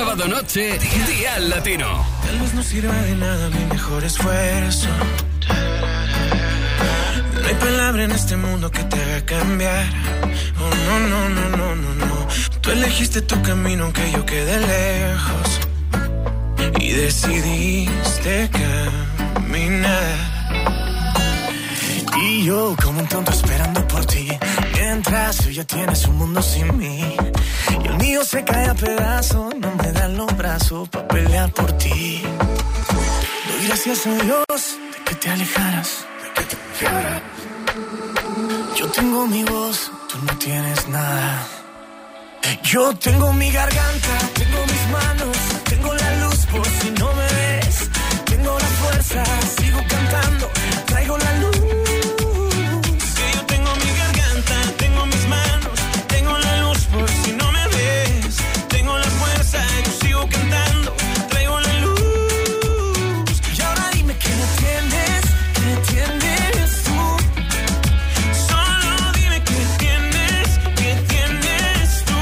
sábado noche, Día Latino. Tal vez no sirva de nada mi mejor esfuerzo. No hay palabra en este mundo que te haga cambiar. Oh, no, no, no, no, no, no. Tú elegiste tu camino aunque yo quedé lejos. Y decidiste caminar. Y yo como un tonto esperando por ti, mientras tú ya tienes un mundo sin mí. Y el mío se cae a pedazos, no me dan los brazos para pelear por ti. Doy gracias a Dios de que te alejaras, de que te alejaras. Yo tengo mi voz, tú no tienes nada. Yo tengo mi garganta, tengo mis manos, tengo la luz por si no me ves. Tengo la fuerza, sigo cantando, traigo la luz. Que yo tengo mi garganta, tengo mis manos, tengo la luz por si no me ves. Tengo la fuerza, yo sigo cantando, traigo la luz. Y ahora dime que no entiendes tú. Solo dime que tienes tú.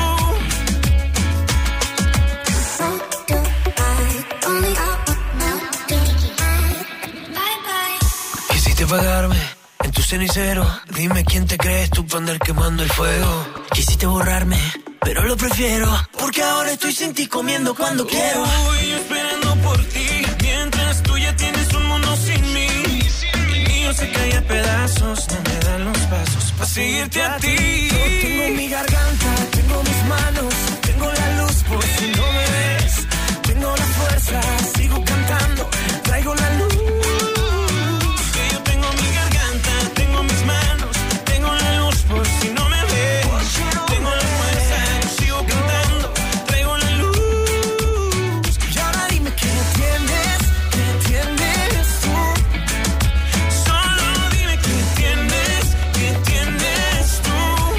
Quisiste pagarme en tu cenicero. Dime quién te crees tú para andar quemando el fuego. Quisiste borrarme, pero lo prefiero, porque ahora estoy sin ti comiendo cuando quiero. Yo esperando por ti, mientras tú ya tienes un mundo sin mí. El mío se cae a pedazos, no me dan los pasos para seguirte a ti. Yo tengo mi garganta, tengo mis manos, tengo la luz por si no me ves. Tengo la fuerza, sigo cantando, traigo la luz. Que yo tengo mi garganta, tengo mis manos, tengo la luz por si no me ves. Tengo la fuerza, yo sigo cantando, traigo la luz. Y ahora dime que entiendes tú. Solo dime que entiendes tú.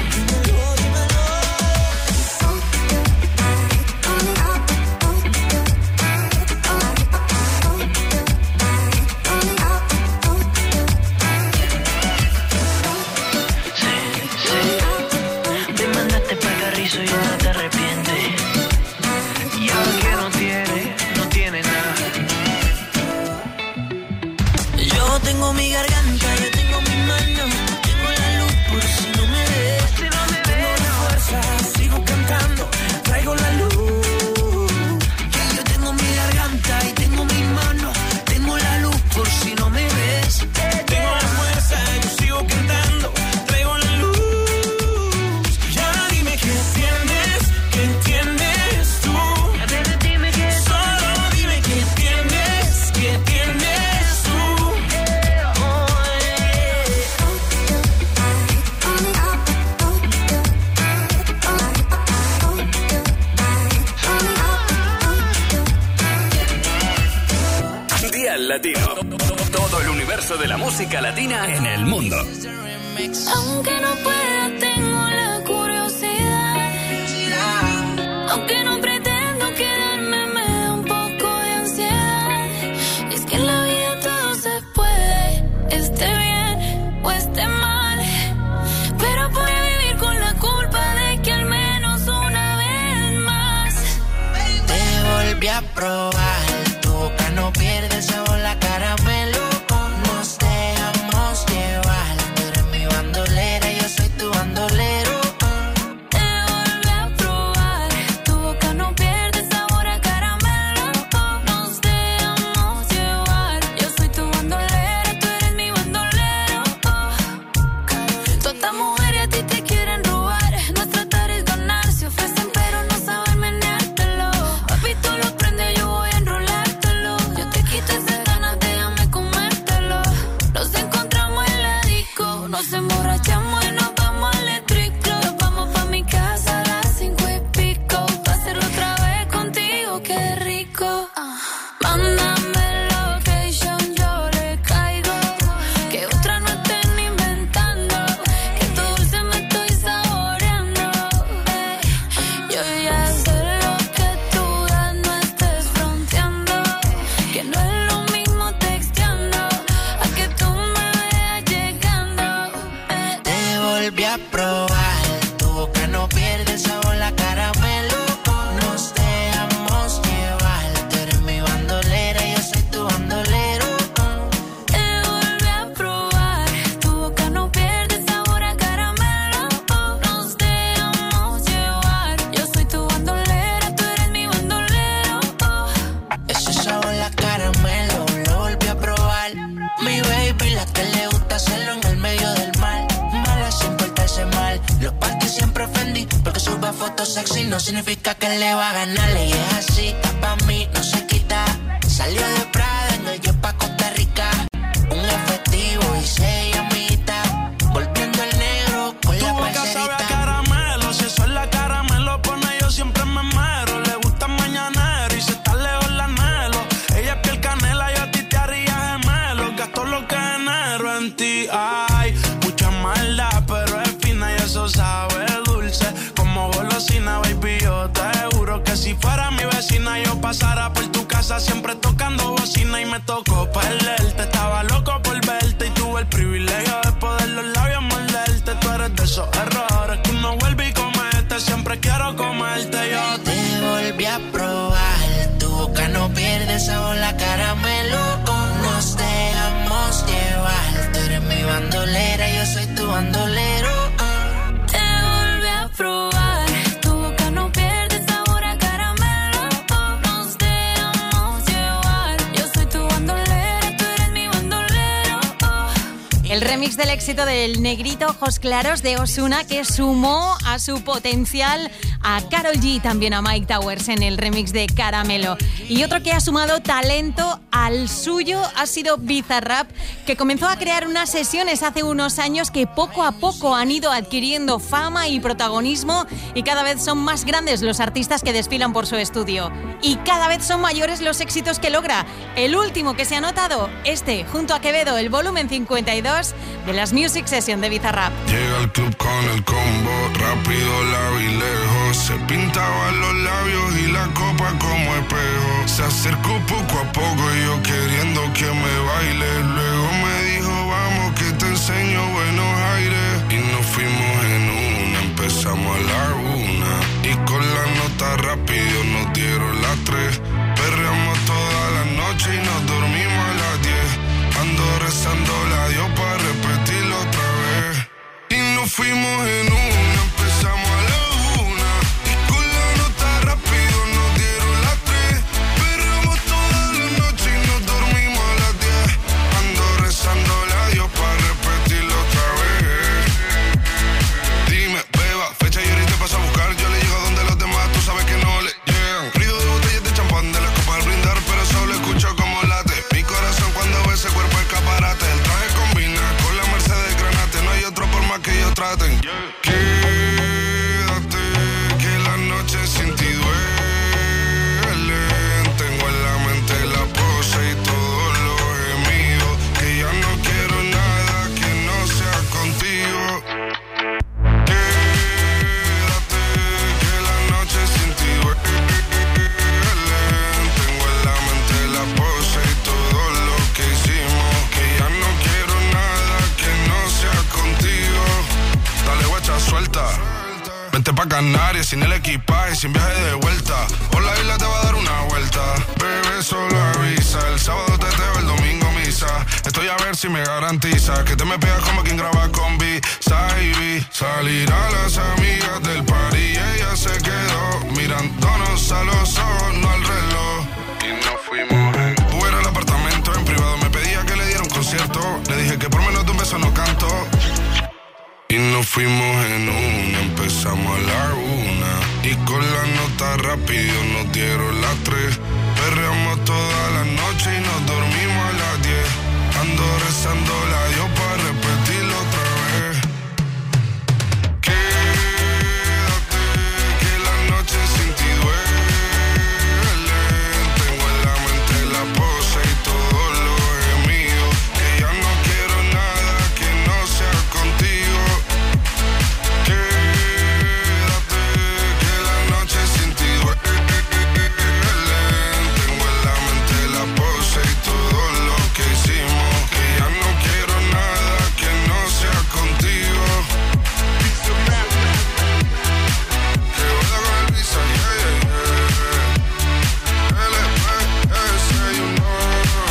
Me mandaste para Carrizo y ahora te arrepientes. Y ahora que no tiene nada. Yo tengo mi garganta, yo tengo mi mano, tengo la luz por si no me ves. Tengo la fuerza, sigo cantando, traigo la luz. Que yo tengo mi garganta y tengo mi mano, tengo la luz por si no me ves. Tengo la fuerza, yo sigo cantando, traigo la luz. Y ahora dime que entiendes tú. Solo dime que entiendes tú. Día Latino. Todo el universo de la música latina en el mundo. Aunque no pueda, tengo la curiosidad. Aunque no pretendo quedarme, me da un poco de ansiedad. Y es que en la vida todo se puede, esté bien o esté mal. Pero puede vivir con la culpa de que al menos una vez más Te volví a probar, tu boca no pierde el sabor, la caramelo. Nos dejamos llevar, tú eres mi bandolera, yo soy tu bandolero. Te volví a probar, tu boca no pierde sabor a caramelo. Nos dejamos llevar, yo soy tu bandolera, tú eres mi bandolero. Todas estas mujeres a ti te quieren robar, no es tratar es ganar, se ofrecen pero no saben meneártelo. Papi, tú lo prendes, yo voy a enrolártelo. Yo te quito esas ganas, déjame comértelo. Nos encontramos en la disco, nos emborrachamos y nos vamos al eléctrico. Nos vamos pa' mi casa a las 5:00 pa' hacerlo otra vez contigo, qué rico. Mándame location, yo le caigo. Que otra no estén inventando, que tu dulce me estoy saboreando. Yo ya sé lo que tú das, no estés fronteando. Que no es lo mismo texteando a que tú me veas llegando. sexy no significa que le va a ganar. Y es así, está pa' mí, no se quita. Salió de Prada, en el jet pa' Costa Rica. Un efectivo y 6 llamitas. Volviendo el negro con la parcerita. Tu boca sabe a caramelo, si eso es la cara me lo pone, yo siempre me mero. Le gusta mañanero y si está lejos la anhelo. Ella es piel canela, yo a ti te haría gemelo. Gasto lo que genero en ti, ay. Mucha maldad, pero es fina y eso sabe dulce. Como golosina, baby, yo te juro que si fuera mi vecina yo pasara por tu casa siempre tocando bocina y me tocó perderte. Estaba loco por verte y tuve el privilegio de poder los labios morderte. Tú eres de esos errores que uno vuelve y comete. Siempre quiero comerte, yo te volví a probar. Tu boca no pierde sabor, la caramelo. Nos dejamos llevar. Tú eres mi bandolera, yo soy tu bandolero. Te volví a probar. Tu boca no pierde sabor a caramelo. Nos dejamos llevar. Yo soy tu bandolera, tú eres mi bandolero. El remix del éxito del Negrito Ojos Claros de Ozuna, que sumó a su potencial a Karol G y también a Mike Towers en el remix de Caramelo. Y otro que ha sumado talento al suyo ha sido Bizarrap, que comenzó a crear unas sesiones hace unos años que poco a poco han ido adquiriendo fama y protagonismo, y cada vez son más grandes los artistas que desfilan por su estudio. Y cada vez son mayores los éxitos que logra. El último que se ha notado, junto a Quevedo, el volumen 52 de las Music Session de Bizarrap. Llega al club con el combo, rápido la vi lejos. Se pintaban los labios y la copa como espejo. Se acercó poco a poco y yo queriendo que me baile. Luego me dijo, vamos que te enseño buenos aires. Y nos fuimos en una, empezamos a la 1. Y con la nota rápido nos dieron las 3. Perreamos toda la noche y nos dormimos a las 10. Ando rezando la Dios para repetirlo otra vez. Y nos fuimos en una, empezamos a la 1. Y con la nota rápido nos dieron las 3. Perreamos toda la noche y nos dormimos a las 10. Ando rezando la Dios para repetirlo otra vez. Dime, beba, fecha y ahorita paso a buscar. Yo le llego donde los demás, tú sabes que no le llegan. Ruido de botellas de champán, de las copas al brindar, pero solo escucho como late. Mi corazón cuando ve ese cuerpo escaparate. El traje combina con la Mercedes Granate. No hay otro por más que ellos traten. Quédate, que la noche sin ti duele. Tengo en la mente la pose y todos los gemidos. Que ya no quiero nada que no sea contigo. Quédate, que la noche sin ti duele. Tengo en la mente la pose y todo lo que hicimos. Que ya no quiero nada que no sea contigo. Dale guacha, suelta. Vente pa' Canarias sin el equipaje, sin viaje de vuelta. Por la isla te va a dar una vuelta. Bebé, solo avisa. El sábado teteo, el domingo misa. Estoy a ver si me garantiza que te me pegas como quien graba con B-Side. Salir a las amigas del party y ella se quedó mirándonos a los ojos, no al reloj. Y nos fuimos en Uber al apartamento en privado. Me pedía que le diera un concierto. Le dije que por menos de un beso no canto. Y nos fuimos en una, empezamos a la 1. Y con la nota rápido nos dieron las 3. Perreamos toda la noche y nos dormimos a las 10. Ando rezando la Dios para repetirlo otra vez. Quédate, que la noche sin ti duele. Tengo en la mente la pose y todo lo gemido. Que ya no quiero nada que no sea contigo. Quédate, que la noche sin ti duele. Tengo en la mente la pose y todo lo que hicimos. Que ya no quiero nada que no sea contigo. Que voy con el visa, LPS, you know.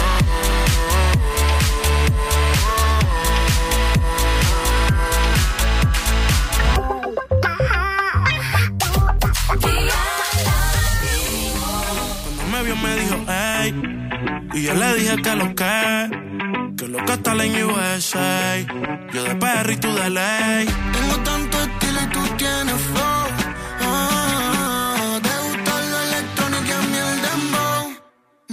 Cuando me vio me dijo, hey. Y yo le dije que lo que está en USA. Yo de PR y tú de ley. Tengo tanto estilo y tú tienes flow.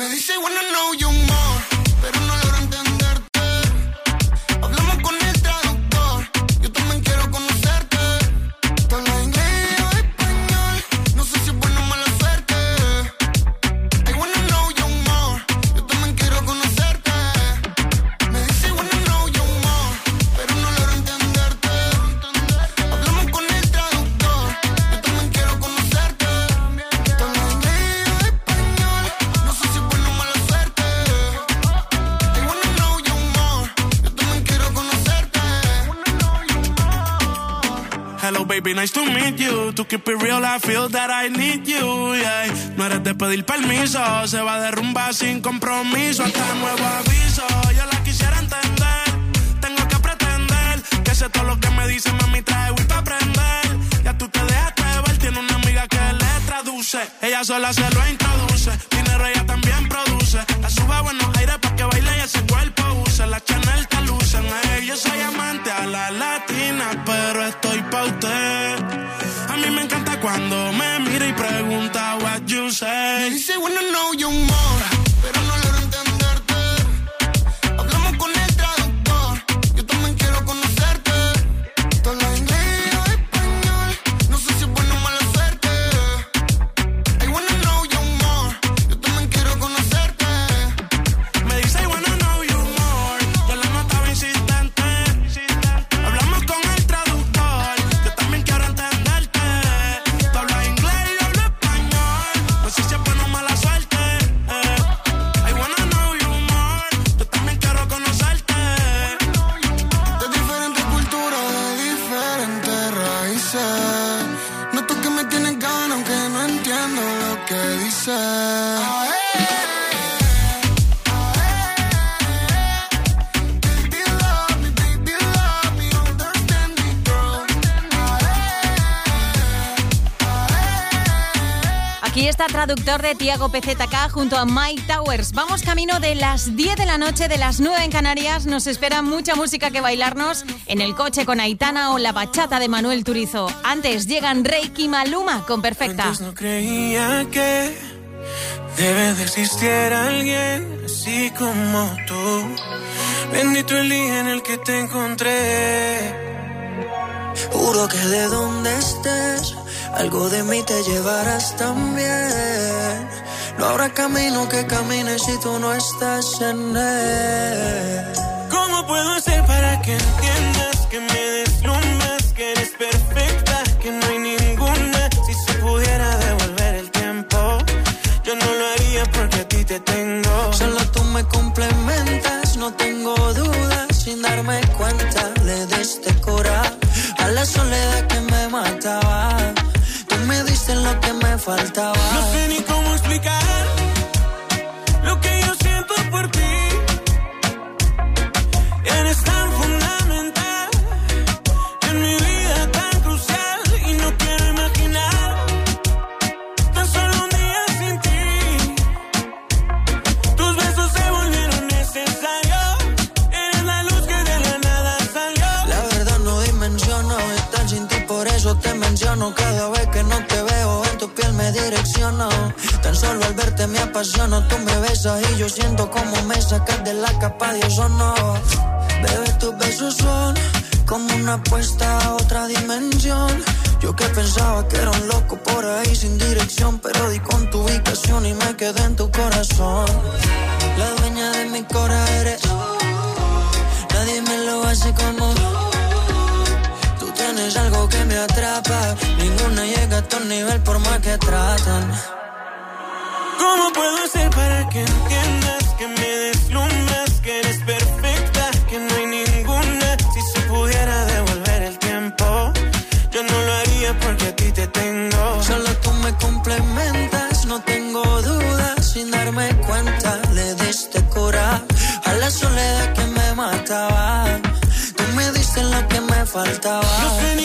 Me dice wanna know you more, pero no logro entenderte. Hablamos con el traductor, yo también quiero conocerte. Tú hablas inglés o español, no sé si es buena o mala suerte. I wanna know you more, yo también quiero conocerte. Me dice wanna know you more, pero no logro entenderte. Hablamos con el traductor, yo también quiero conocerte. Tú hablas inglés o español, no sé si es buena o mala suerte. I wanna know you more, yo también quiero conocerte. Hello baby, nice to meet you. To keep it real, I feel that I need you, yeah. No eres de pedir permiso, se va a derrumbar sin compromiso. Hasta nuevo aviso, yo la quisiera entender. Tengo que pretender que sé todo lo que me dice, mami, trae Wii pa' aprender. Ya tú te dejaste ver, tiene una amiga que le traduce. Ella sola se lo introduce, dinero ella también produce. La sube a buenos aires pa' que baile y ese cuerpo use. La Chanel te lucen, yo soy amante a la latina, pero estoy pa' usted. A mí me encanta cuando me mira y pregunta what you Me say. dice wanna know you more, pero no logro entenderte. Hablamos con el traductor, yo también quiero conocerte. Tú hablas inglés o español, no sé si es buena o mala suerte. I wanna know you more, yo también quiero conocerte. Me dice I wanna know you more, yo la notaba insistente. Hablamos con el traductor, yo también quiero entenderte. Tú hablas inglés y yo hablo español, no sé si es buena o mala suerte. I wanna know you more, yo también quiero conocerte. De diferentes culturas, de diferentes raíces. Noto que me tienes ganas aunque no entiendo lo que dices. Baby, love me, understand me, girl. Aquí está traductor de Tiago PZK junto a Mike Towers. Vamos camino de las 10 de la noche, de las 9 en Canarias. Nos espera mucha música que bailarnos en el coche con Aitana o la bachata de Manuel Turizo. Antes llegan Reiki y Maluma con Perfecta. Antes no creía que debe de existir alguien así como tú. Bendito el día en el que te encontré. Juro que de donde estés, algo de mí te llevarás también. No habrá camino que camines si tú no estás en él. ¿Cómo puedo hacer para que entiendas que me deslumbras, que eres perfecta, que no hay ninguna? Si se pudiera devolver el tiempo, yo no lo haría porque a ti te tengo. Solo tú me complementas, no tengo dudas. Sin darme cuenta, le diste cura a la soledad que me mataba. Tú me diste lo que me faltaba. No sé ni cómo explicar lo que yo siento por ti. Eres tan fundamental en mi vida, tan crucial, y no quiero imaginar tan solo un día sin ti. Tus besos se volvieron necesarios. Eres la luz que de la nada salió. La verdad no dimensiono estar sin ti, por eso te menciono. Cada vez que no te veo en tu piel me direcciono. Tan solo al verte me apasiono. Tú me besas y yo siento como me sacas de la capa de ozono. Bebé, tus besos son como una apuesta a otra dimensión. Yo que pensaba que era un loco por ahí sin dirección, pero di con tu ubicación y me quedé en tu corazón. La dueña de mi corazón eres. Nadie me lo hace como tú. Tienes algo que me atrapa. Ninguna llega a tu nivel por más que tratan. ¿Cómo puedo hacer para que entiendas que me deslumbras, que eres perfecta, que no hay ninguna? Si se pudiera devolver el tiempo, yo no lo haría porque a ti te tengo. Solo tú me complementas, no tengo dudas. Sin darme cuenta, le diste cura a la soledad que me mataba. Tú me diste lo que me faltaba. No sé